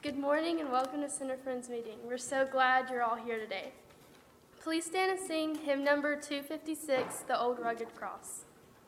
Good morning and welcome to Center Friends Meeting. We're so glad you're all here today. Please stand and sing hymn number 256, The Old Rugged Cross.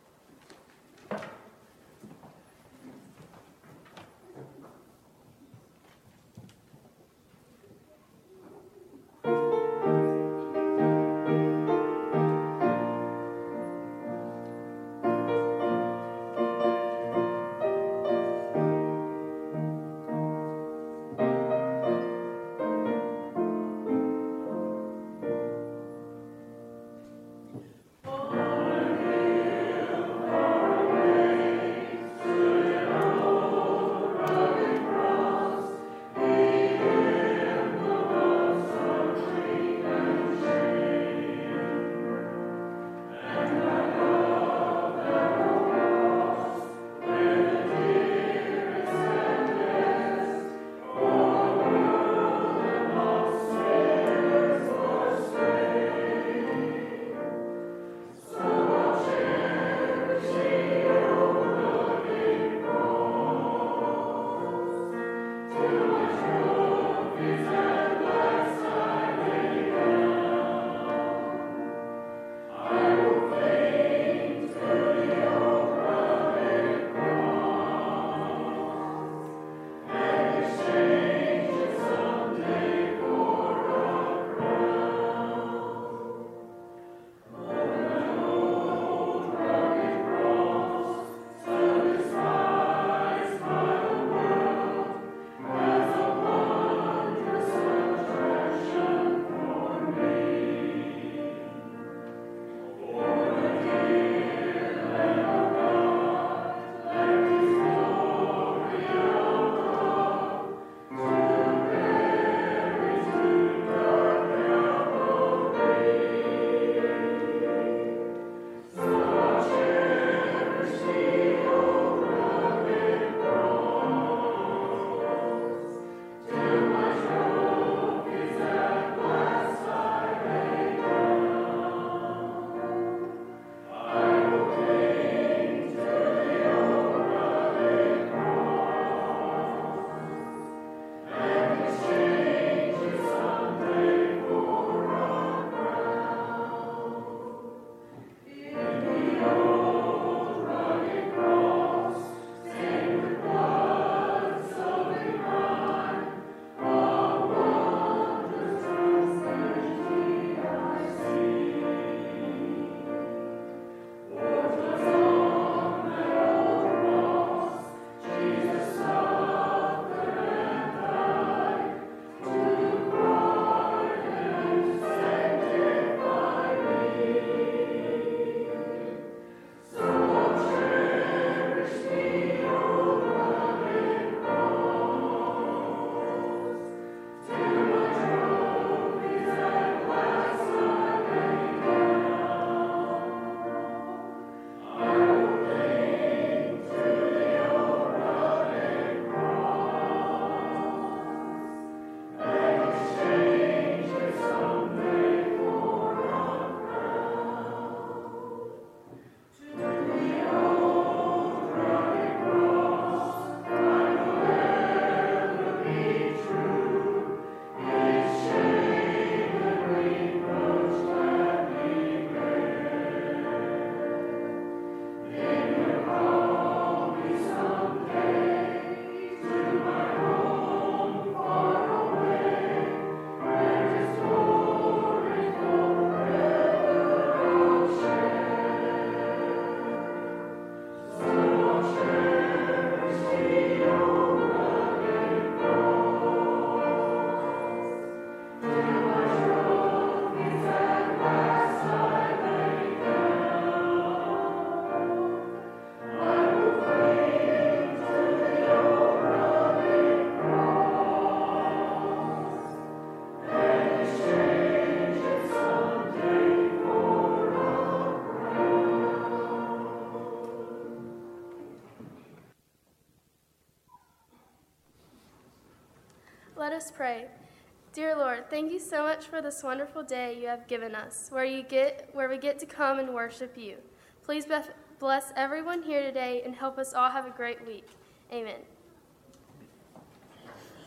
Let us pray. Dear Lord, thank you so much for this wonderful day you have given us, where we get to come and worship you. Please bless everyone here today and help us all have a great week. Amen.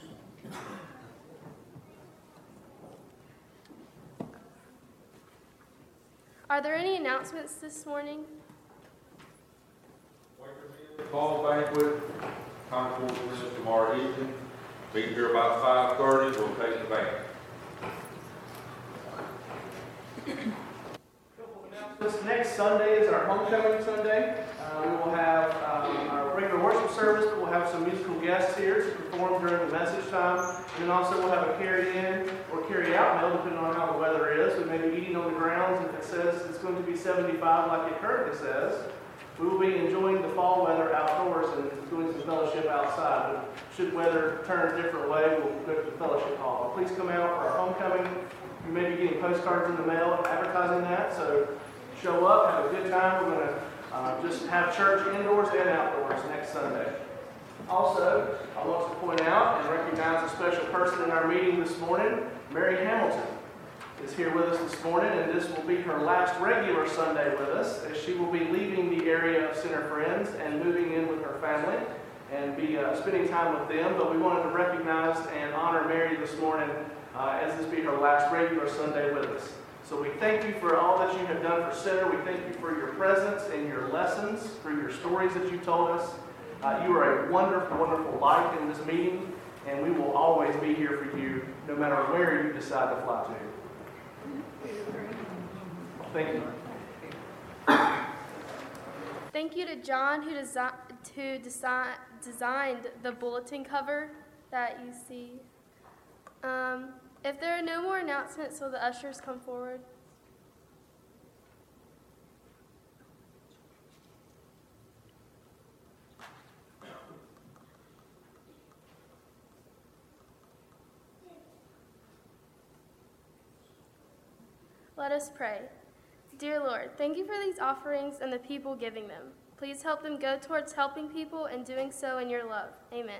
Are there any announcements this morning? Fall banquet, Concord Christmas tomorrow evening. Be here about 5:30. We'll take the band. This next Sunday is our homecoming Sunday. We will have our regular worship service, but we'll have some musical guests here to perform during the message time. And then also we'll have a carry-in or carry-out meal, depending on how the weather is. We may be eating on the grounds if it says it's going to be 75 like it currently says. We will be enjoying the fall weather outdoors and doing some fellowship outside. But should weather turn a different way, we'll go to the fellowship hall. But please come out for our homecoming. You may be getting postcards in the mail advertising that, so show up, have a good time. We're going to just have church indoors and outdoors next Sunday. Also, I want to point out and recognize a special person in our meeting this morning. Mary Hamilton is here with us this morning, and this will be her last regular Sunday with us, as she will be leaving the area of Center Friends and moving in with her family and be spending time with them. But we wanted to recognize and honor Mary this morning as this be her last regular Sunday with us. So we thank you for all that you have done for Center. We thank you for your presence and your lessons, through your stories that you told us. You are a wonderful, wonderful light in this meeting, and we will always be here for you, no matter where you decide to fly to. Thank you. Thank you to John who designed the bulletin cover that you see. If there are no more announcements, will the ushers come forward? Let us pray. Dear Lord, thank you for these offerings and the people giving them. Please help them go towards helping people and doing so in your love. Amen.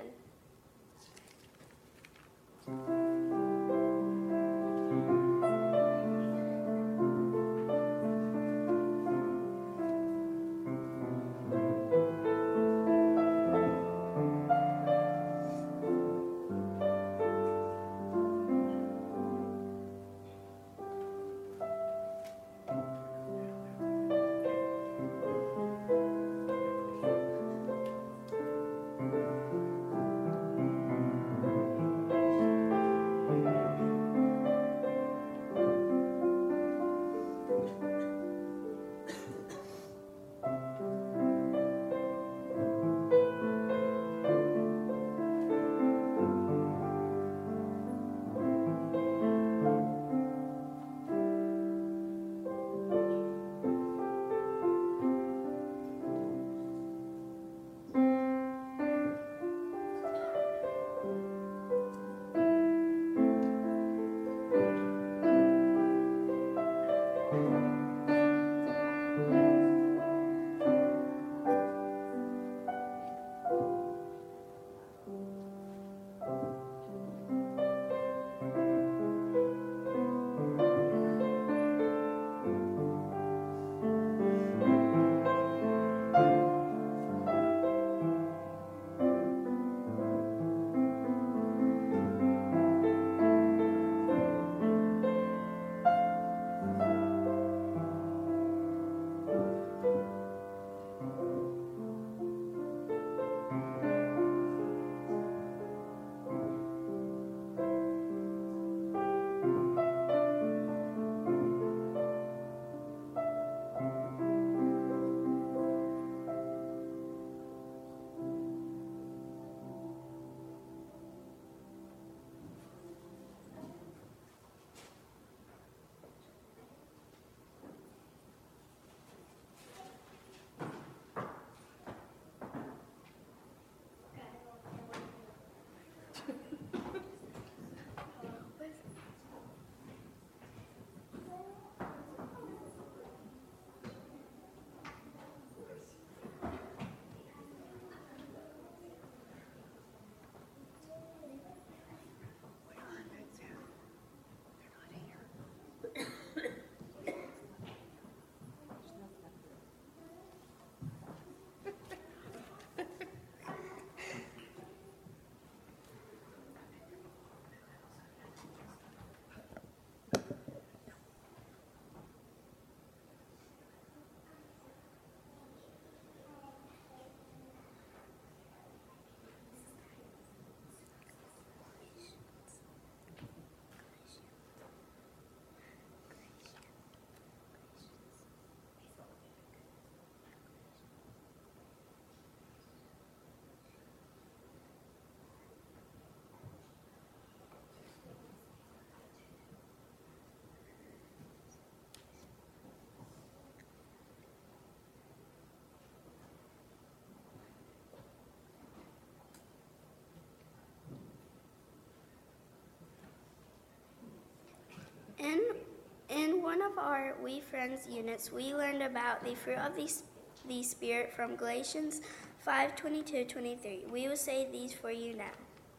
In one of our We Friends units, we learned about the fruit of the Spirit from Galatians 5:22-23. We will say these for you now.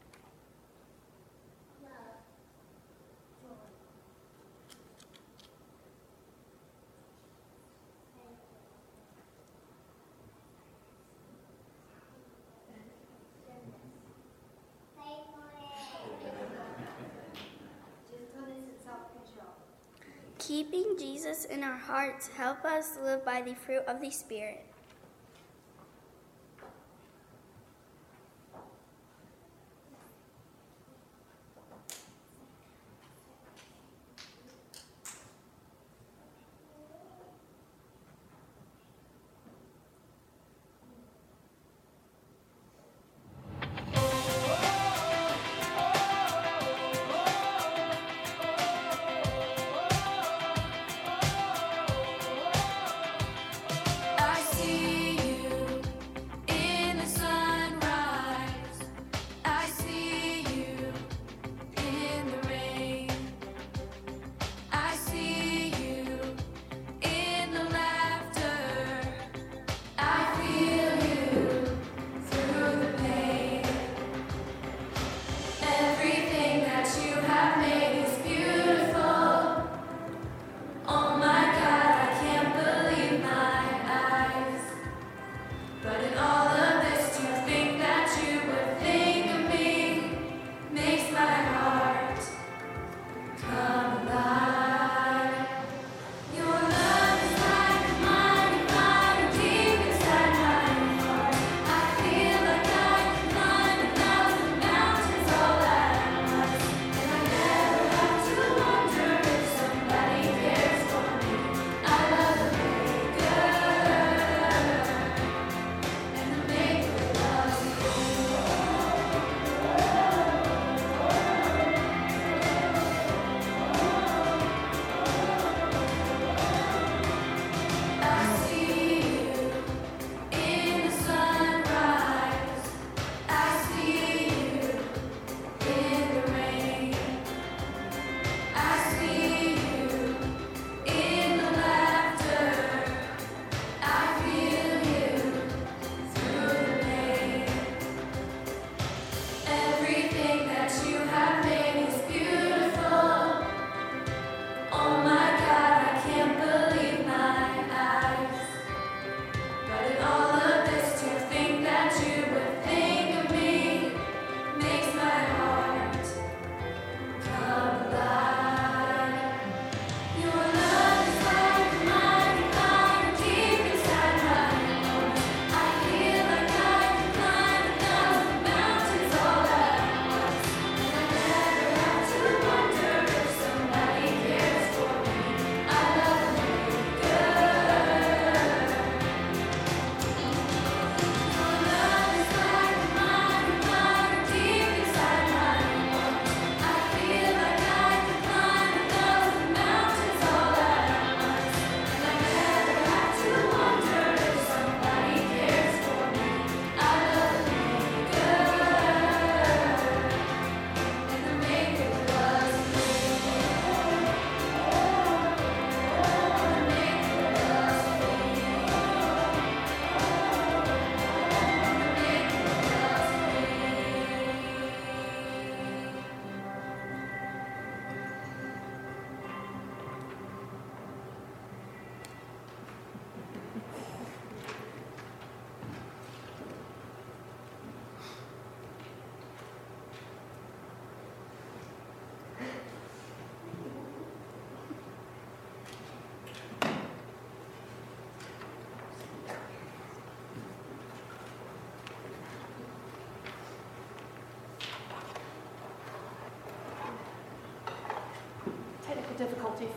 Keeping Jesus in our hearts help us live by the fruit of the Spirit. Difficulties.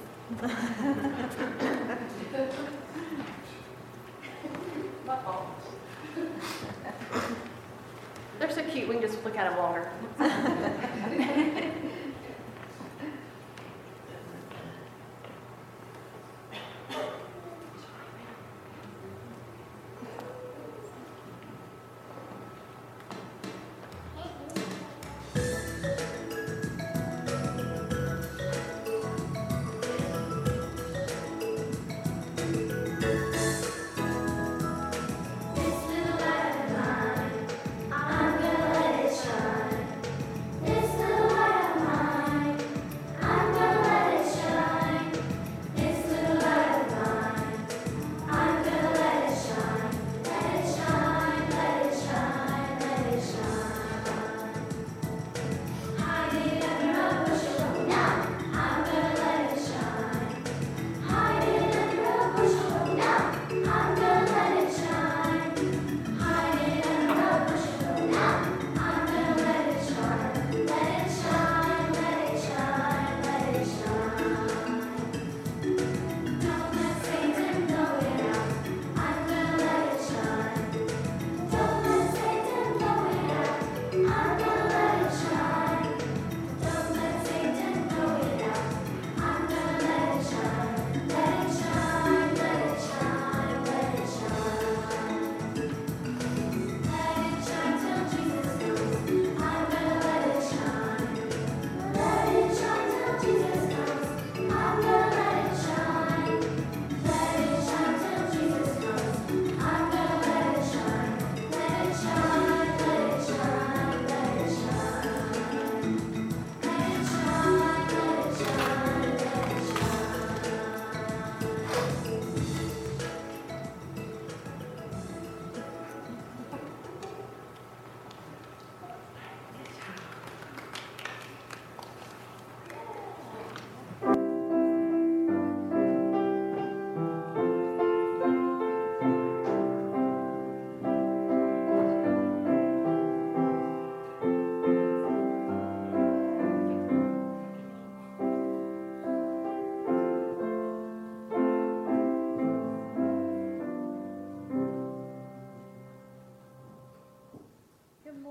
My fault. They're so cute, we can just look at them longer.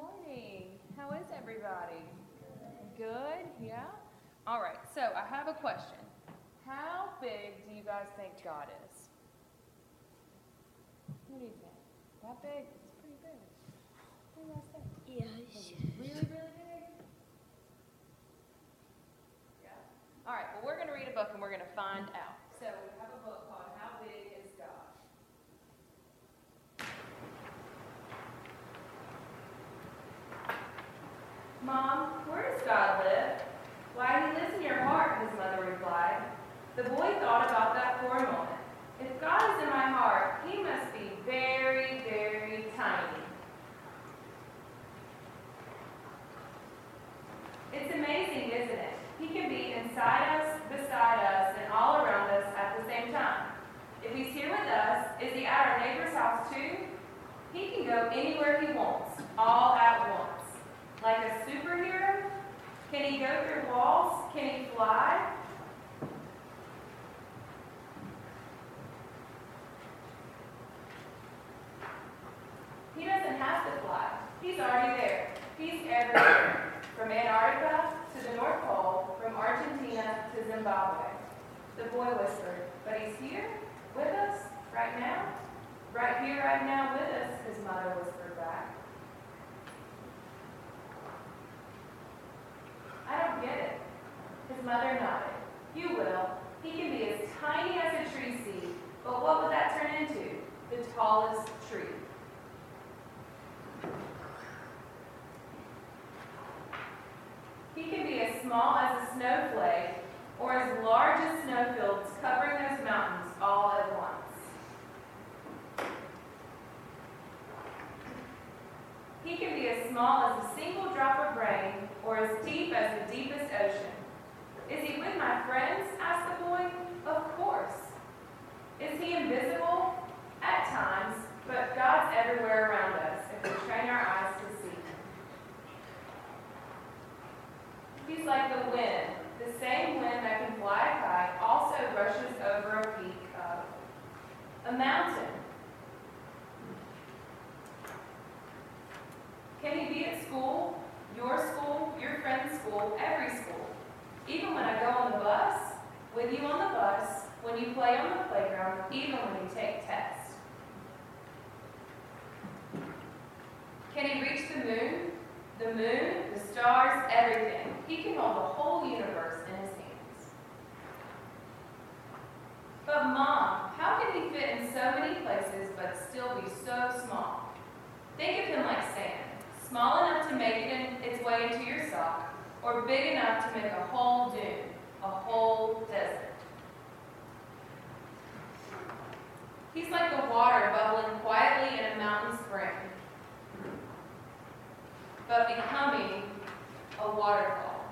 morning. How is everybody? Good, yeah? All right, so I have a question. How big do you guys think God is? What do you think? That big? It's pretty big. What do you guys think? Yes. Really, really big? Yeah. All right, well, we're going to read a book and we're going to find out. So we have a book called How Big is God? Mom, where does God live? Why, he lives in your heart, his mother replied. The boy thought about that for a moment. If God is in my heart, he must be very, very tiny. It's amazing, isn't it? He can be inside us, beside us, and all around us at the same time. If he's here with us, is he at our neighbor's house too? He can go anywhere he wants, all at once. Like a superhero? Can he go through walls? Can he fly? He doesn't have to fly. He's already there. He's everywhere. From Antarctica to the North Pole, from Argentina to Zimbabwe. The boy whispered, but he's here with us right now? Right here, right now with us, his mother whispered back. I don't get it. His mother nodded. You will. He can be as tiny as a tree seed, but what would that turn into? The tallest tree. He can be as small as a snowflake or as large as snowfields covering those mountains all at once. He can be as small as a single drop of rain or as deep as the deepest ocean. Is he with my friends? Asked the boy. Of course. Is he invisible? At times, but God's everywhere around us if we train our eyes to see him. He's like the wind. The same wind that can fly a kite also rushes over a peak of a mountain. Can he be at school, your friend's school, every school? Even when I go on the bus, with you on the bus, when you play on the playground, even when you take tests. Can he reach the moon? The moon, the stars, everything. He can hold the whole universe in his hands. But Mom, how can he fit in so many places but still be so small? Think of him like sand, small enough to make its way into your sock, or big enough to make a whole dune, a whole desert. He's like the water bubbling quietly in a mountain spring, but becoming a waterfall.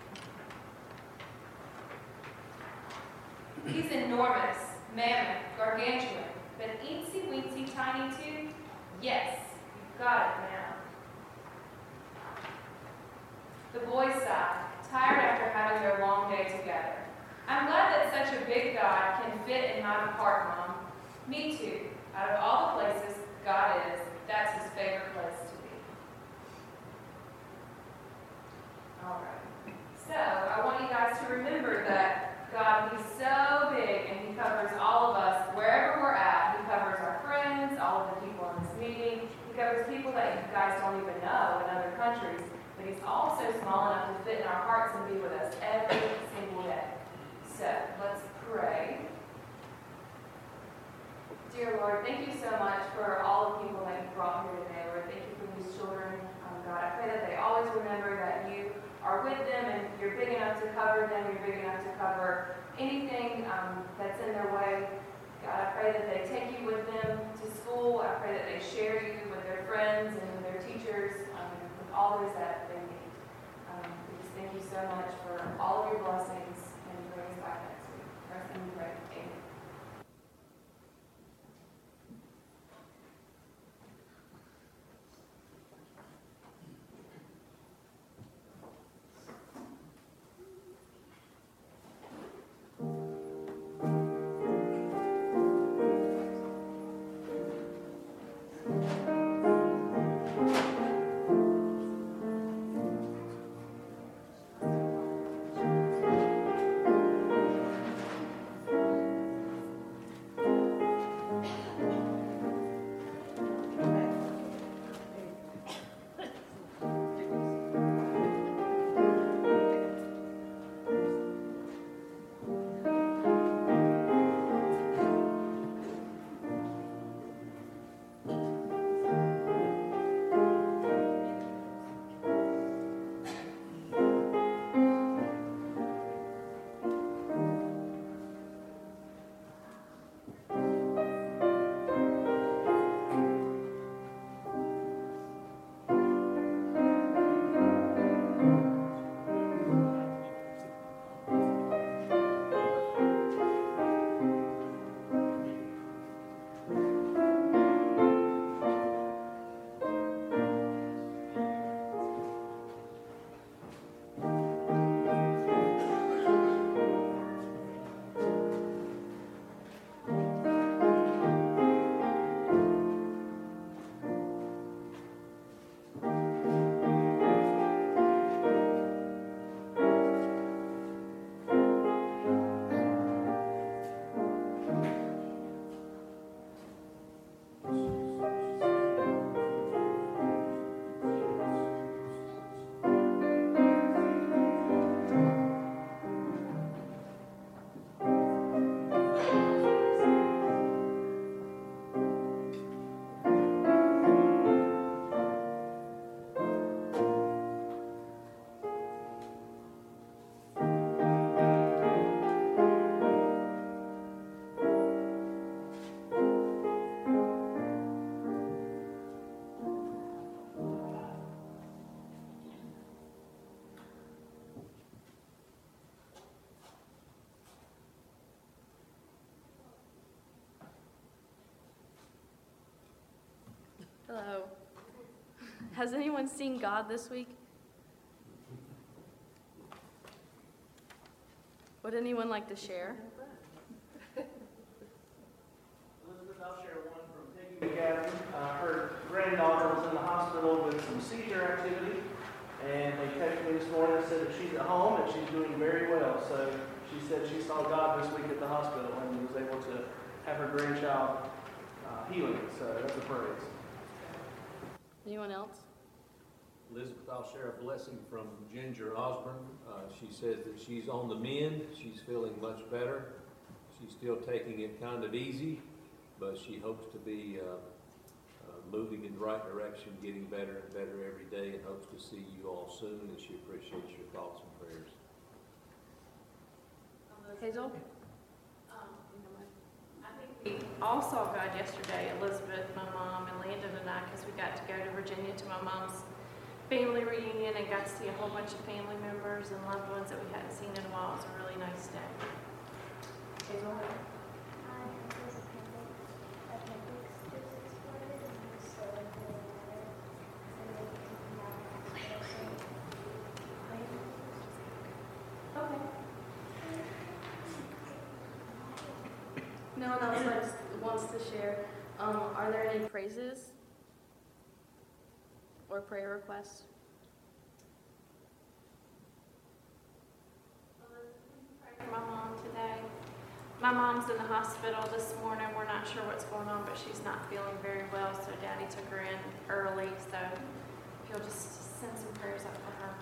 He's enormous, mammoth, gargantuan, but eensy-weensy tiny too? Yes, you've got it now. The boys sighed, tired after having their long day together. I'm glad that such a big God can fit in my heart, Mom. Me too. Out of all the places God is, that's his favorite place to be. All right. So, I want you guys to remember that God, he's so big and he covers all of us wherever we're at. He covers our friends, all of the people in this meeting. He covers people that you guys don't even know in other countries. But he's also small enough to fit in our hearts and be with us every single day. So, let's pray. Dear Lord, thank you so much for all the people that you brought here today, Lord. Thank you for these children, God. I pray that they always remember that you are with them and you're big enough to cover them. You're big enough to cover anything that's in their way. God, I pray that they take you with them to school. I pray that they share you with their friends and with their teachers, with all those that they need. We just thank you so much for all of your blessings and bring us back next week. Rest in pray. Amen. Has anyone seen God this week? Would anyone like to share? Elizabeth, I'll share one from Peggy McGavin. Her granddaughter was in the hospital with some seizure activity, and they texted me this morning and said that she's at home and she's doing very well. So she said she saw God this week at the hospital and was able to have her grandchild healing. So that's a praise. Anyone else? Elizabeth, I'll share a blessing from Ginger Osborne. She says that she's on the mend. She's feeling much better. She's still taking it kind of easy, but she hopes to be moving in the right direction, getting better and better every day, and hopes to see you all soon, and she appreciates your thoughts and prayers. Hazel? I think we all saw God yesterday, Elizabeth, my mom, and Landon and I, because we got to go to Virginia to my mom's family reunion and got to see a whole bunch of family members and loved ones that we hadn't seen in a while. It was a really nice day. Hazel? Okay. No one else wants to share. Are there any praises or prayer requests? Pray for my mom today. My mom's in the hospital this morning. We're not sure what's going on, but she's not feeling very well, so Daddy took her in early. So if you'll just send some prayers up for her.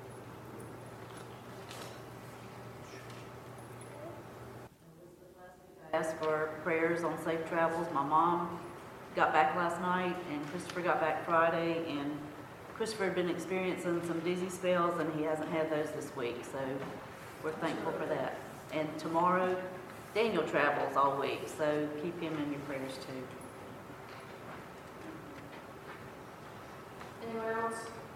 Asked for prayers on safe travels. My mom got back last night, and Christopher got back Friday, and Christopher had been experiencing some dizzy spells, and he hasn't had those this week, so we're thankful for that. And tomorrow, Daniel travels all week, so keep him in your prayers too. Anyone else?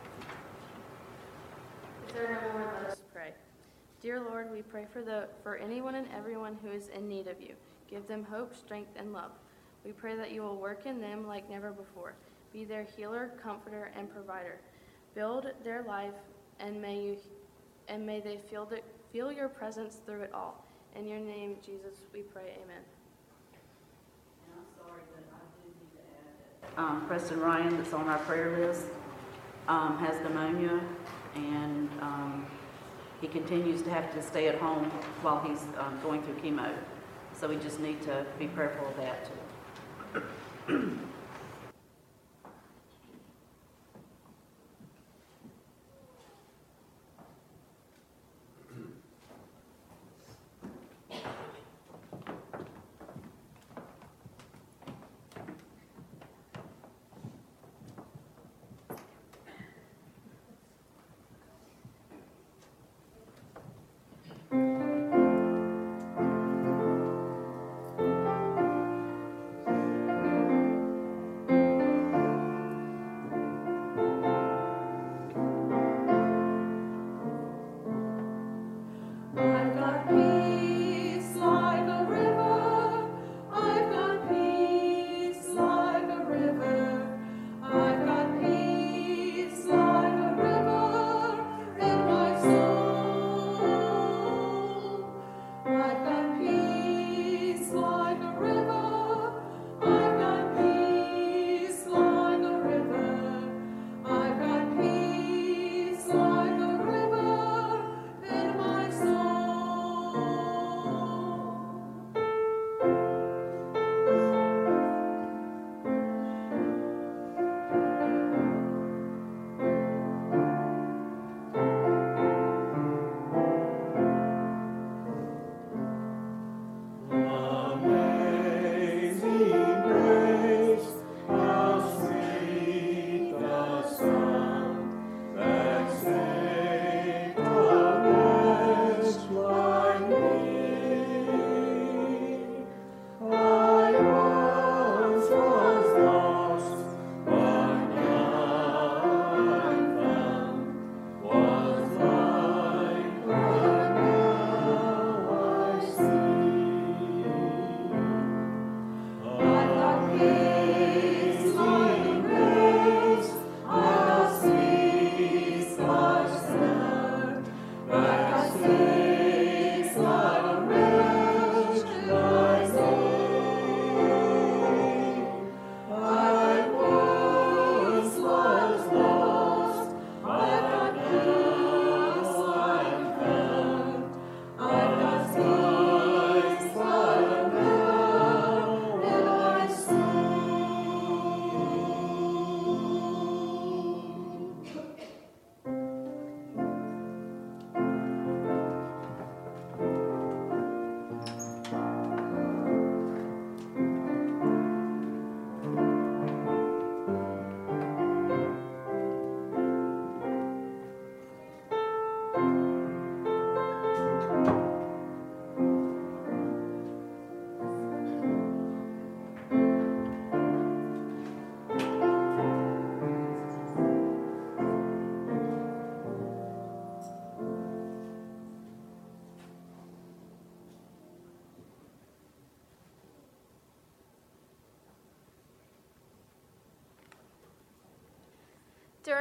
If there are no more, let us pray. Dear Lord, we pray for anyone and everyone who is in need of you. Give them hope, strength, and love. We pray that you will work in them like never before. Be their healer, comforter, and provider. Build their life, and may they feel your presence through it all. In your name, Jesus, we pray. Amen. And I'm sorry, but I do need to add that Preston Ryan, that's on our prayer list, has pneumonia, and he continues to have to stay at home while he's going through chemo. So we just need to be prayerful of that too.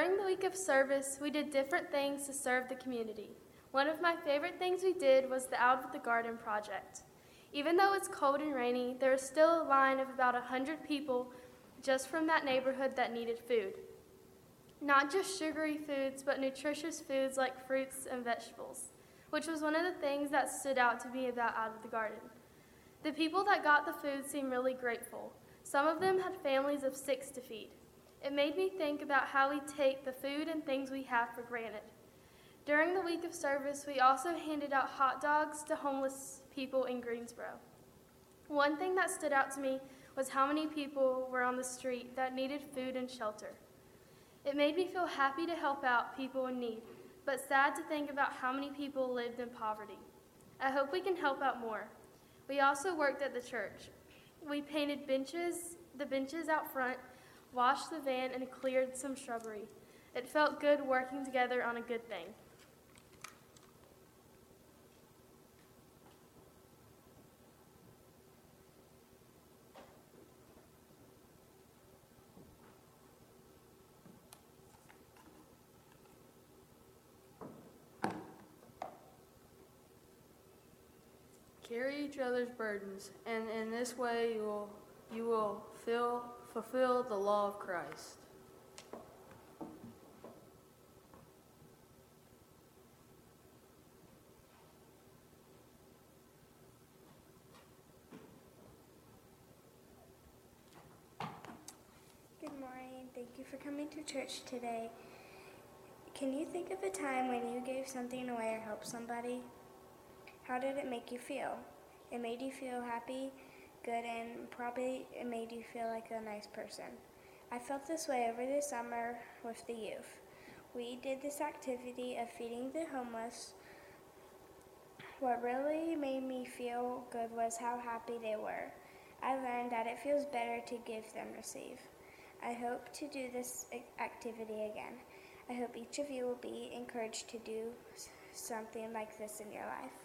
During the week of service, we did different things to serve the community. One of my favorite things we did was the Out of the Garden project. Even though it's cold and rainy, there is still a line of about 100 people just from that neighborhood that needed food. Not just sugary foods, but nutritious foods like fruits and vegetables, which was one of the things that stood out to me about Out of the Garden. The people that got the food seemed really grateful. Some of them had families of 6 to feed. It made me think about how we take the food and things we have for granted. During the week of service, we also handed out hot dogs to homeless people in Greensboro. One thing that stood out to me was how many people were on the street that needed food and shelter. It made me feel happy to help out people in need, but sad to think about how many people lived in poverty. I hope we can help out more. We also worked at the church. We painted the benches out front, washed the van, and cleared some shrubbery. It felt good working together on a good thing. Carry each other's burdens, and in this way you will fulfill the law of Christ. Good morning. Thank you for coming to church today. Can you think of a time when you gave something away or helped somebody? How did it make you feel? It made you feel happy, good, and probably it made you feel like a nice person. I felt this way over the summer with the youth. We did this activity of feeding the homeless. What really made me feel good was how happy they were. I learned that it feels better to give than receive. I hope to do this activity again. I hope each of you will be encouraged to do something like this in your life.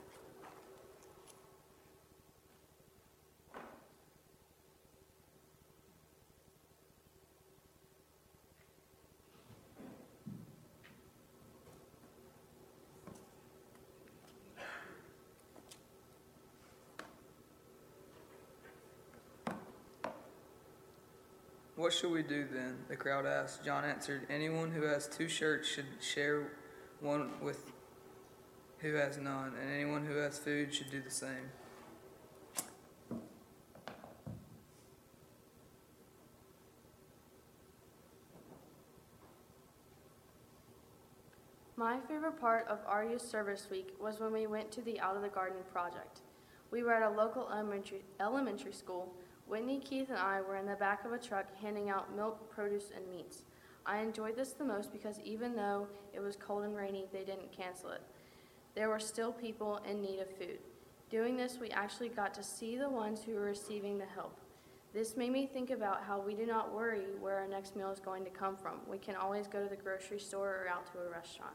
What shall we do then? The crowd asked. John answered, anyone who has 2 shirts should share one with who has none, and anyone who has food should do the same. My favorite part of our youth service week was when we went to the Out of the Garden project. We were at a local elementary school. Whitney, Keith, and I were in the back of a truck handing out milk, produce, and meats. I enjoyed this the most because even though it was cold and rainy, they didn't cancel it. There were still people in need of food. Doing this, we actually got to see the ones who were receiving the help. This made me think about how we do not worry where our next meal is going to come from. We can always go to the grocery store or out to a restaurant.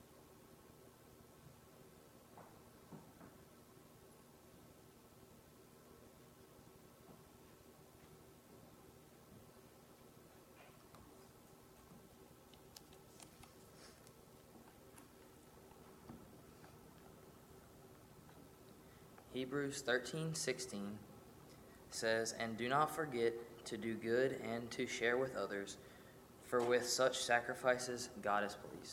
Hebrews 13:16 says, and do not forget to do good and to share with others, for with such sacrifices God is pleased.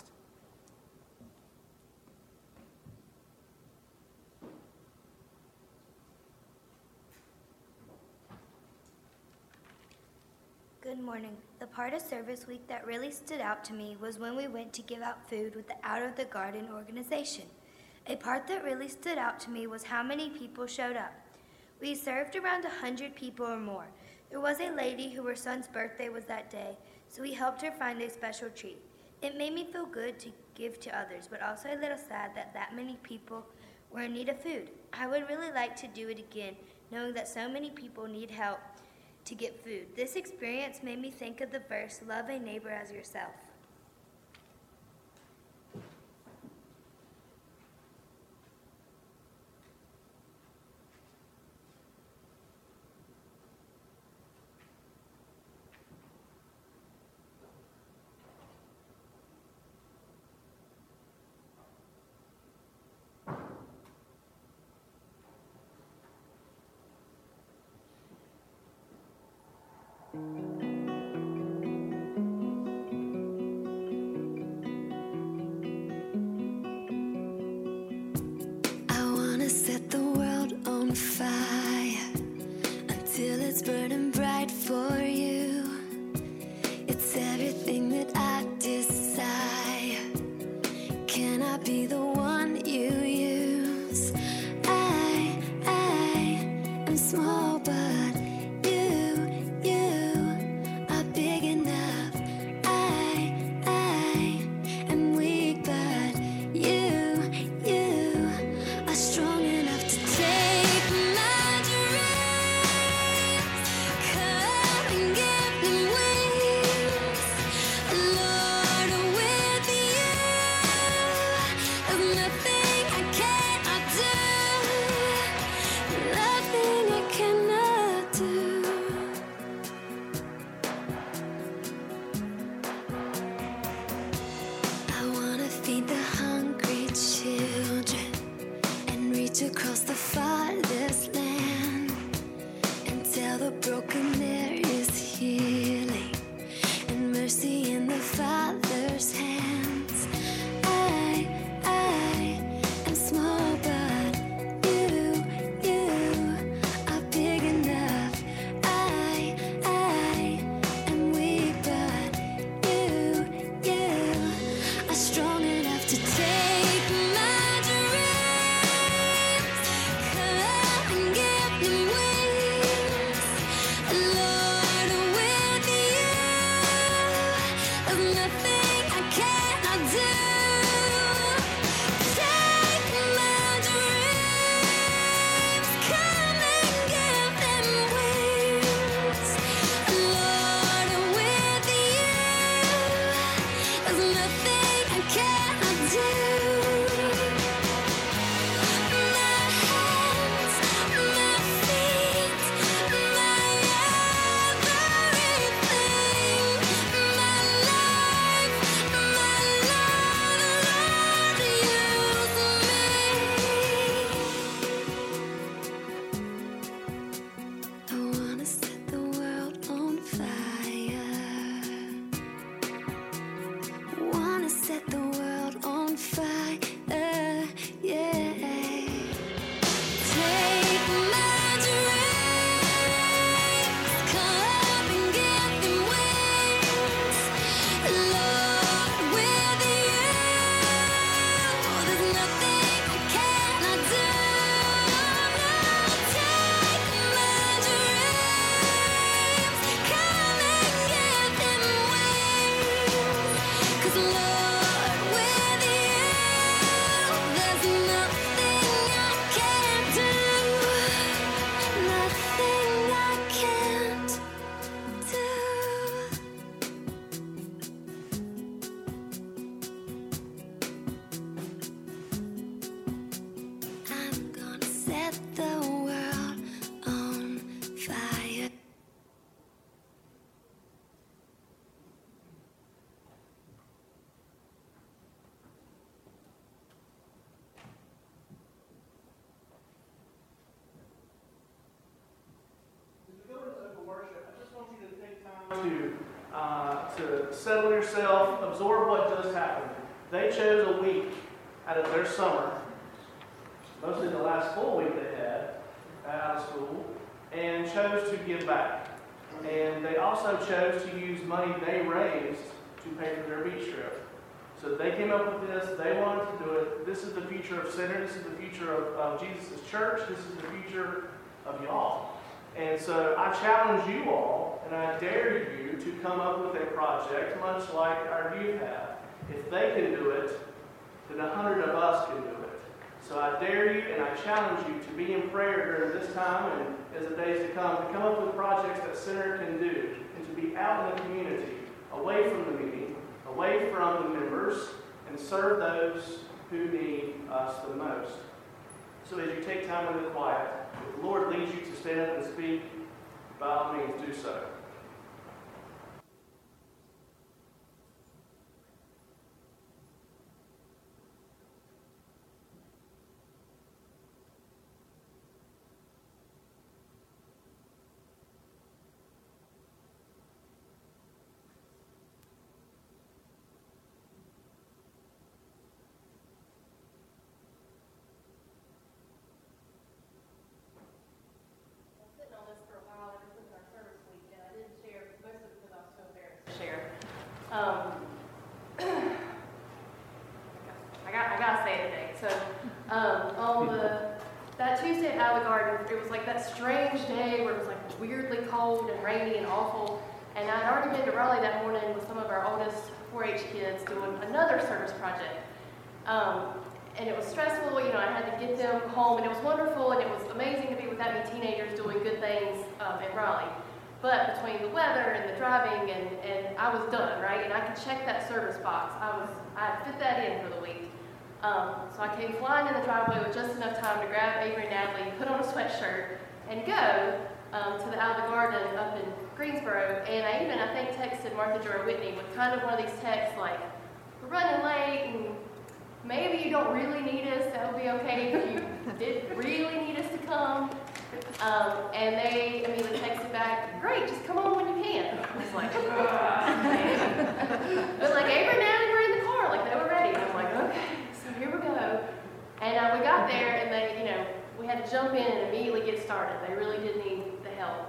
Good morning. The part of service week that really stood out to me was when we went to give out food with the Out of the Garden organization. A part that really stood out to me was how many people showed up. We served around 100 people or more. There was a lady who her son's birthday was that day, so we helped her find a special treat. It made me feel good to give to others, but also a little sad that many people were in need of food. I would really like to do it again, knowing that so many people need help to get food. This experience made me think of the verse, love a neighbor as yourself. be the one you use. I am small, but you are big enough. I am weak, but you are strong enough to take my dreams. Come and give them wings, Lord, with you. There's nothing I cannot do, nothing I cannot do. I wanna feed the hungry children and reach across the farthest land and tell the broken there is healing and mercy in the Father's hands. I am small, but you are big enough. I am weak, but you are strong enough to take my dreams. Come and give them wings, Lord, with you. There's nothing I cannot do. Take my dreams, come and give them wings, Lord, with you. There's nothing I cannot do. My hands, my feet, my everything, my life, my Lord, use me. I wanna set the world on fire. Wanna set the world on fire, yeah. Take my dreams, come and give them wings, Lord, with you. There's nothing I cannot do. Take my dreams, come and give them wings. 'Cause Lord, with you, there's nothing I can't do, nothing I can't do. I'm gonna set the world on fire. As we go into open worship, I just want you to take time to settle yourself, absorb what just happened. They chose a week out of their summer, mostly the last full week they had out of school, and chose to give back. And they also chose to use money they raised to pay for their beach trip. So they came up with this, they wanted to do it. This is the future of Center, this is the future of Jesus' church, this is the future of y'all. And so I challenge you all, and I dare you to come up with a project, much like our youth have. If they can do it, then 100 of us can do it. So I dare you and I challenge you to be in prayer during this time and as the days to come up with projects that Center can do, and to be out in the community, away from the meeting, away from the members, and serve those who need us the most. So as you take time in the quiet, if the Lord leads you to stand up and speak, by all means do so. Sitting on this for a while ever since our service week, and I like that strange day where it was like weirdly cold and rainy and awful. And I'd already been to Raleigh that morning with some of our oldest 4-H kids doing another service project. And it was stressful, you know, I had to get them home, and it was wonderful, and it was amazing to be with that many teenagers doing good things in Raleigh. But between the weather and the driving, and I was done, right? And I could check that service box. I had fit that in for the week. So I came flying in the driveway with just enough time to grab Avery and Natalie, put on a sweatshirt, and go to the Out of the Garden up in Greensboro. And I think, texted Martha Joy Whitney with kind of one of these texts like, we're running late, and maybe you don't really need us. That would be okay if you did really need us to come. And they immediately texted back, great, just come on when you can. I was like, but like Avery and Natalie were in the car, like they were ready. And I'm like, okay, so here we go. And we got there, and they, you know, we had to jump in and immediately get started. They really did need the help.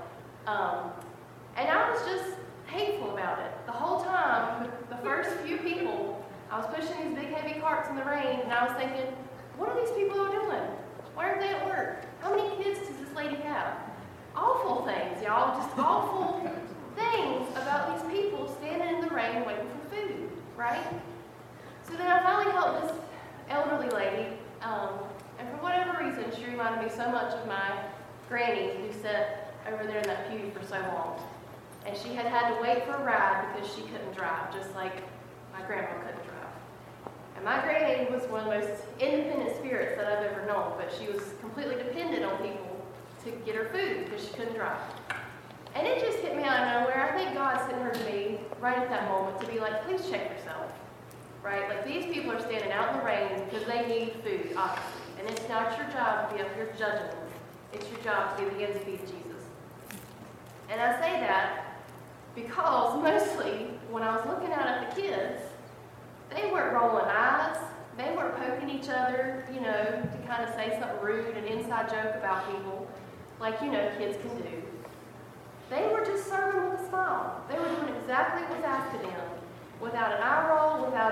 And I was just hateful about it. The whole time, the first few people, I was pushing these big heavy carts in the rain, and I was thinking, what are these people doing? Why aren't they at work? How many kids does this lady have? Awful things, y'all, just awful things about these people standing in the rain waiting for food, right? So then I finally helped this elderly lady, and for whatever reason, she reminded me so much of my granny who sat over there in that pew for so long. And she had to wait for a ride because she couldn't drive, just like my grandma couldn't drive. And my granny was one of the most independent spirits that I've ever known, but she was completely dependent on people to get her food because she couldn't drive. And it just hit me out of nowhere. I think God sent her to me right at that moment to be like, please check yourself, right? Like, these people are standing out in the rain because they need food, obviously. And it's not your job to be up here judging them. It's your job to be the hands and feet of Jesus. And I say that because mostly when I was looking out at the kids, they weren't rolling eyes. They weren't poking each other, you know, to kind of say something rude, an inside joke about people, like, you know, kids can do. They were just serving with a smile. They were doing exactly what was asked of them, without an eye roll, without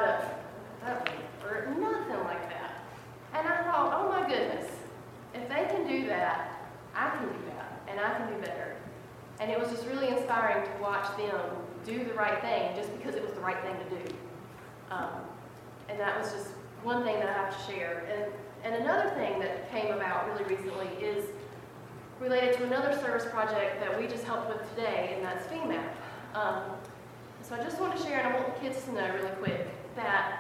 or nothing like that. And I thought, oh my goodness, if they can do that, I can do that, and I can do better. And it was just really inspiring to watch them do the right thing just because it was the right thing to do. And that was just one thing that I have to share. And another thing that came about really recently is related to another service project that we just helped with today, and that's FEMAP. So I just want to share, and I want the kids to know really quick, that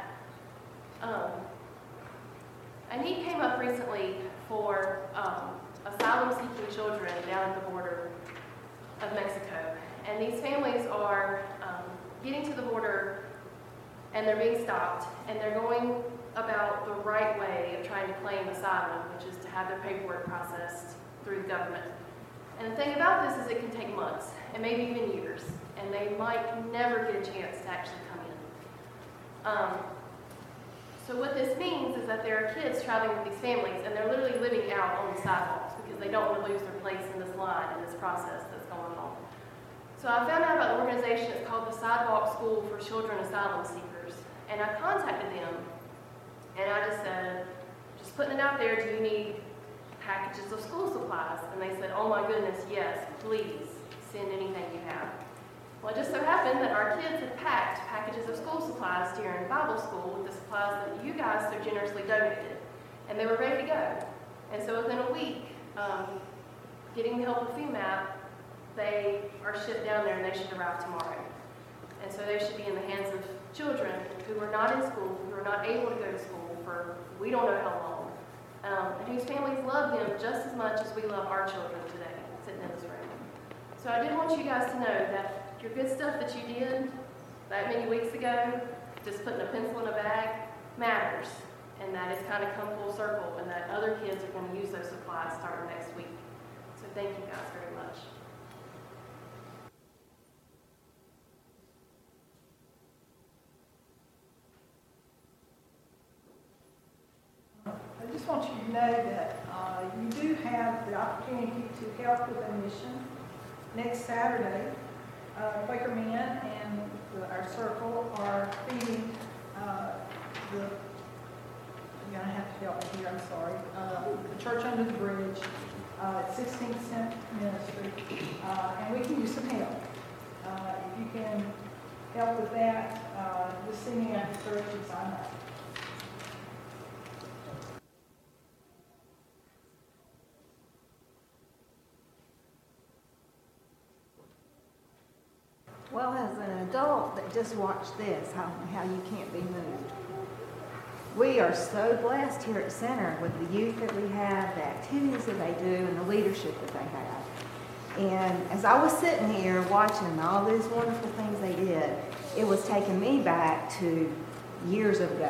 a need came up recently for asylum-seeking children down at the border of Mexico. And these families are getting to the border, and they're being stopped, and they're going about the right way of trying to claim asylum, which is to have their paperwork processed through the government. And the thing about this is it can take months, and maybe even years, and they might never get a chance to actually come in. So what this means is that there are kids traveling with these families, and they're literally living out on the sidewalks because they don't want to lose their place in this line, in this process that's going on. So I found out about the organization. It's called the Sidewalk School for Children Asylum Seekers. And I contacted them, and I just said, just putting it out there, do you need packages of school supplies? And they said, oh my goodness, yes, please send anything you have. Well, it just so happened that our kids had packed packages of school supplies during Bible school with the supplies that you guys so generously donated. And they were ready to go. And so within a week, getting the help of FEMAP, they are shipped down there and they should arrive tomorrow. And so they should be in the hands of children who are not in school, who are not able to go to school for we don't know how long, and whose families love them just as much as we love our children today, sitting in this room. So I did want you guys to know that your good stuff that you did that many weeks ago, just putting a pencil in a bag, matters. And that it's kind of come full circle, and that other kids are going to use those supplies starting next week. So thank you guys very much. I just want you to know that you do have the opportunity to help with a mission. Next Saturday, Quaker Men and our circle are feeding you're going to have to help me here, I'm sorry, the Church Under the Bridge at 16th Cent Ministry, and we can use some help. If you can help with that, just see me after church and sign up. Well, as an adult that just watched this, how you can't be moved. We are so blessed here at Center with the youth that we have, the activities that they do, and the leadership that they have. And as I was sitting here watching all these wonderful things they did, it was taking me back to years ago.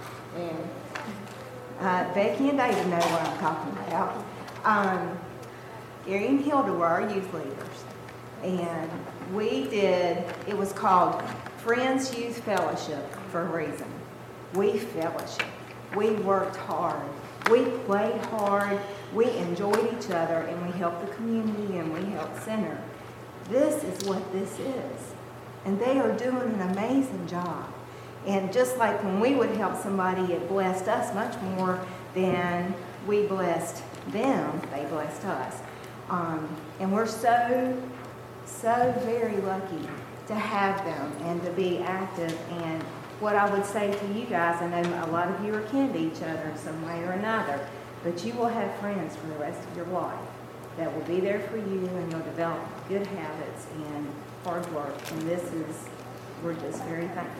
And Becky and David know what I'm talking about. Gary and Hilda were our youth leaders. And we did, it was called Friends Youth Fellowship for a reason. We fellowship. We worked hard. We played hard. We enjoyed each other, and we helped the community, and we helped Center. This is what this is. And they are doing an amazing job. And just like when we would help somebody, it blessed us much more than we blessed them. They blessed us. And we're so very lucky to have them and to be active. And what I would say to you guys, I know a lot of you are kin to each other in some way or another, but you will have friends for the rest of your life that will be there for you, and you'll develop good habits and hard work. And we're just very thankful.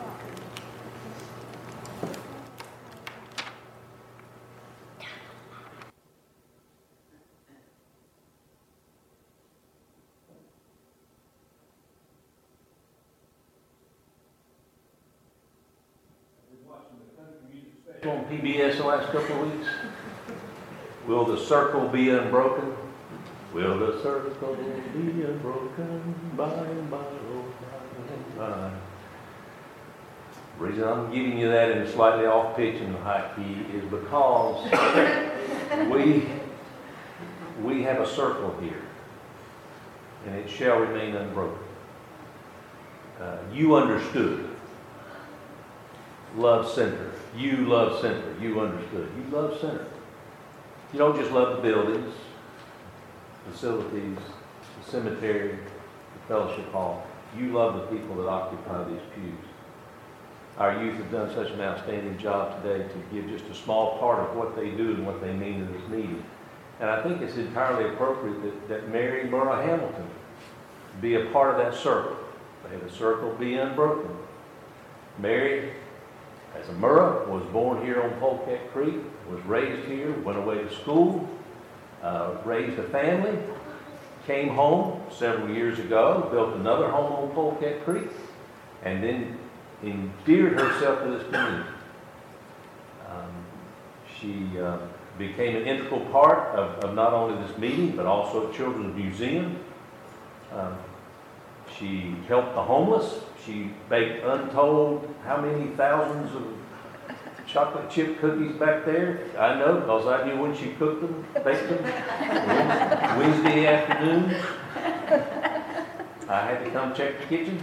On PBS the last couple of weeks. Will the circle be unbroken? Will the circle be unbroken by and by, oh, by and by? The reason I'm giving you that in a slightly off pitch and high key is because we have a circle here, and it shall remain unbroken. You understood. Love Center. You love Center. You understood. You love Center. You don't just love the buildings, facilities, the cemetery, the fellowship hall. You love the people that occupy these pews. Our youth have done such an outstanding job today to give just a small part of what they do and what they mean that is needed. And I think it's entirely appropriate that Mary Murrah Hamilton be a part of that circle. May the circle be unbroken. Mary, as a Murrah, was born here on Polecat Creek, was raised here, went away to school, raised a family, came home several years ago, built another home on Polecat Creek, and then endeared herself to this community. She became an integral part of not only this meeting, but also at Children's Museum. She helped the homeless. She baked untold how many thousands of chocolate chip cookies back there. I know, because I knew when she cooked them, baked them. Wednesday afternoon, I had to come check the kitchen.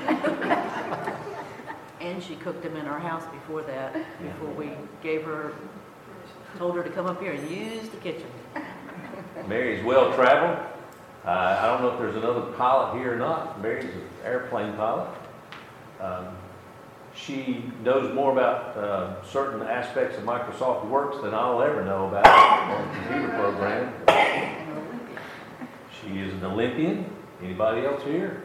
And she cooked them in our house before that, before we told her to come up here and use the kitchen. Mary's well traveled. I don't know if there's another pilot here or not. Mary's an airplane pilot. She knows more about certain aspects of Microsoft Works than I'll ever know about on a computer program. She is an Olympian. Anybody else here?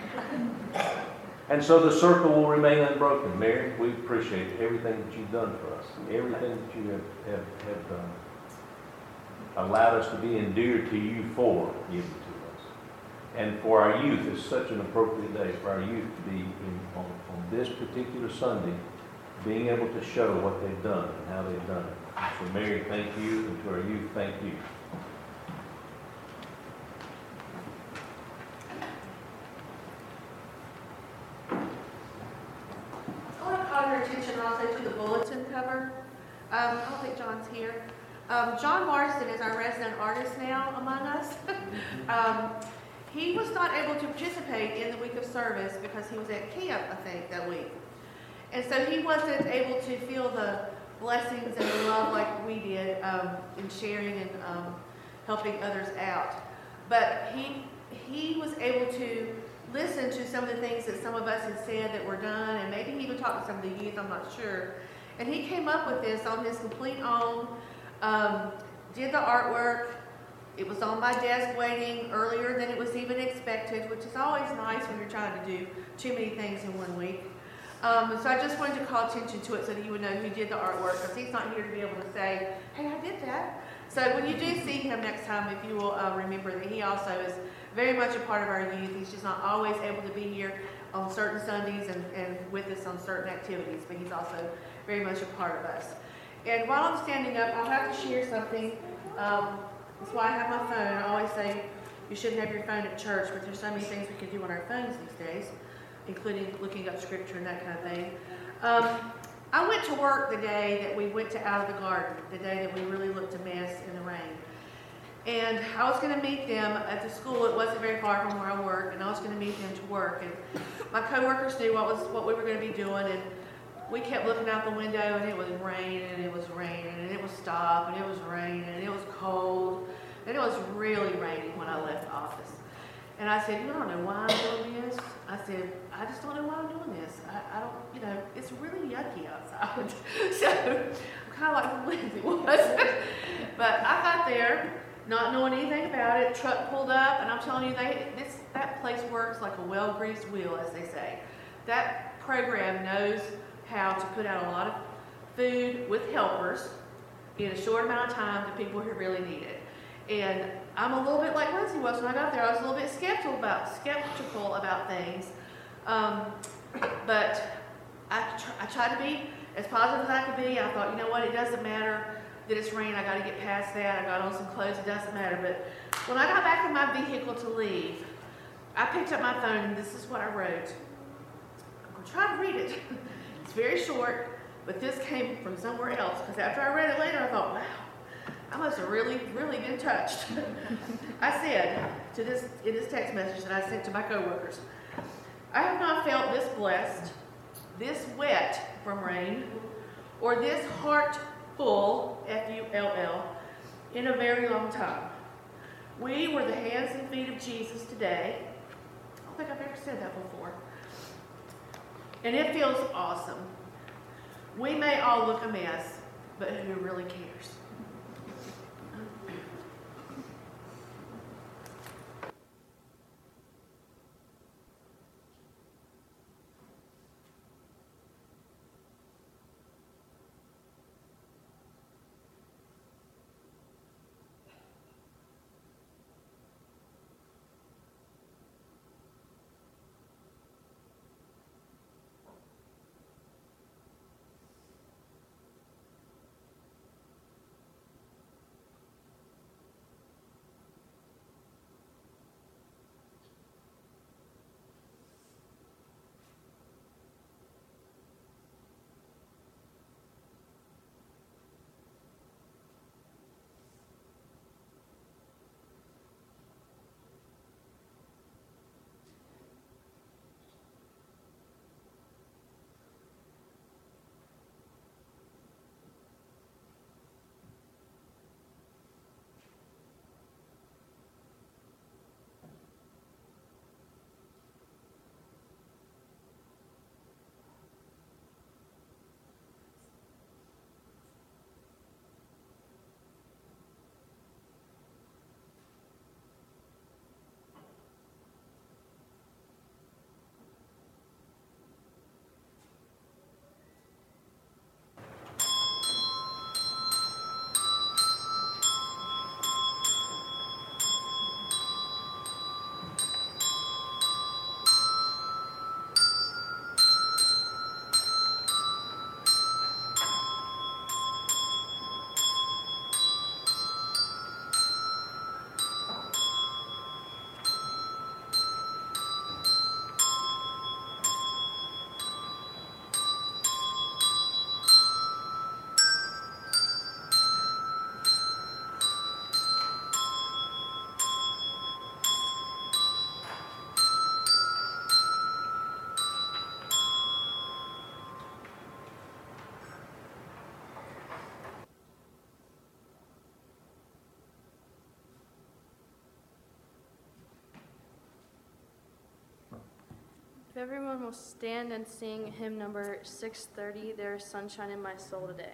And so the circle will remain unbroken. Mary, we appreciate everything that you've done for us, everything that you have done. Allowed us to be endeared to you for giving to us. And for our youth, it's such an appropriate day for our youth to be on this particular Sunday, being able to show what they've done and how they've done it. So Mary, thank you, and to our youth, thank you. I want to call your attention also to the bulletin cover. I don't think John's here. John Marsden is our resident artist now among us. He was not able to participate in the week of service because he was at camp, I think, that week. And so he wasn't able to feel the blessings and the love like we did in sharing and helping others out. But he was able to listen to some of the things that some of us had said that were done, and maybe he even talked to some of the youth, I'm not sure. And he came up with this on his complete own, did the artwork. It was on my desk waiting earlier than it was even expected, which is always nice when you're trying to do too many things in 1 week. So I just wanted to call attention to it so that you would know who did the artwork, because he's not here to be able to say, hey, I did that. So when you do see him next time, if you will remember that he also is very much a part of our youth. He's just not always able to be here on certain Sundays and with us on certain activities, but he's also very much a part of us. And while I'm standing up, I'll have to share something. That's why I have my phone. I always say you shouldn't have your phone at church, but there's so many things we can do on our phones these days, including looking up scripture and that kind of thing. I went to work the day that we went to Out of the Garden, the day that we really looked a mess in the rain. And I was going to meet them at the school. It wasn't very far from where I work, and I was going to meet them to work. And my coworkers knew what we were going to be doing, and we kept looking out the window, and it was raining, and it was raining, and it would stop, and it was raining, and it was cold, and it was really raining when I left the office. And I said, I don't know why I'm doing this. I said, I just don't know why I'm doing this. I don't, it's really yucky outside. So I'm kind of like Lindsay was. But I got there, not knowing anything about it. Truck pulled up, and I'm telling you, that place works like a well-greased wheel, as they say. That program knows how to put out a lot of food with helpers in a short amount of time to people who really need it. And I'm a little bit like Lindsay was when I got there. I was a little bit skeptical about things. But I tried to be as positive as I could be. I thought, you know what, it doesn't matter that it's raining. I got to get past that. I got on some clothes. It doesn't matter. But when I got back in my vehicle to leave, I picked up my phone, and this is what I wrote. I'm going to try to read it. It's very short, but this came from somewhere else, because after I read it later, I thought, wow, I must have really, really been touched. I said in this text message that I sent to my coworkers, I have not felt this blessed, this wet from rain, or this heart full, F-U-L-L, in a very long time. We were the hands and feet of Jesus today. I don't think I've ever said that before. And it feels awesome. We may all look a mess, but who really cares? everyone will stand and sing hymn number 630, There is Sunshine in My Soul Today.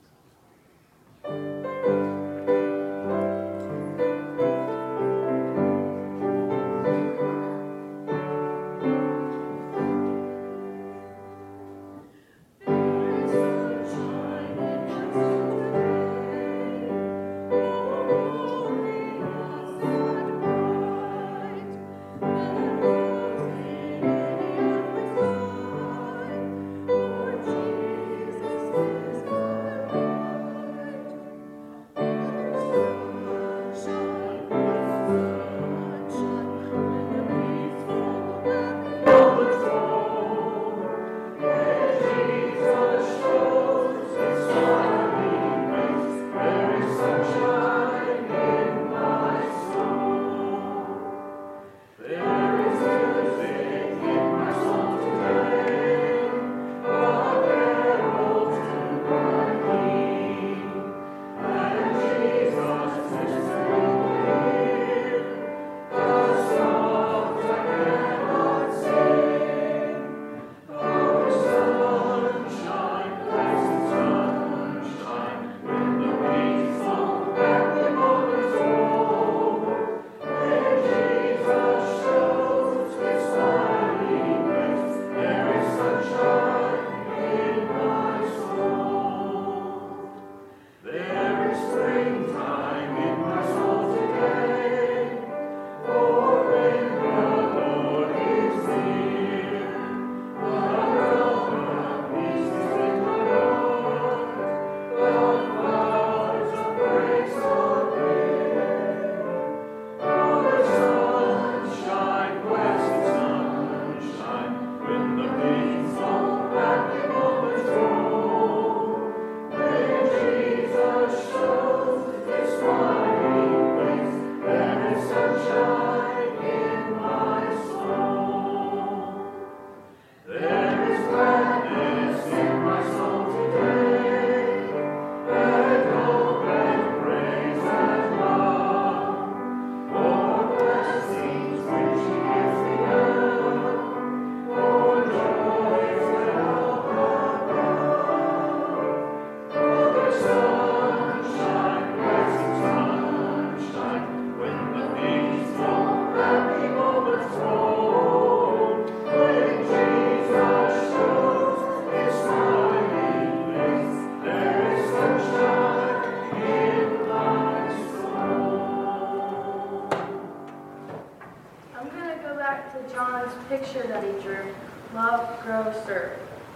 Picture that he drew, love, grow, serve.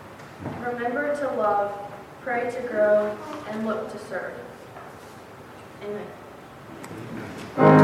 Remember to love, pray to grow, and look to serve. Amen.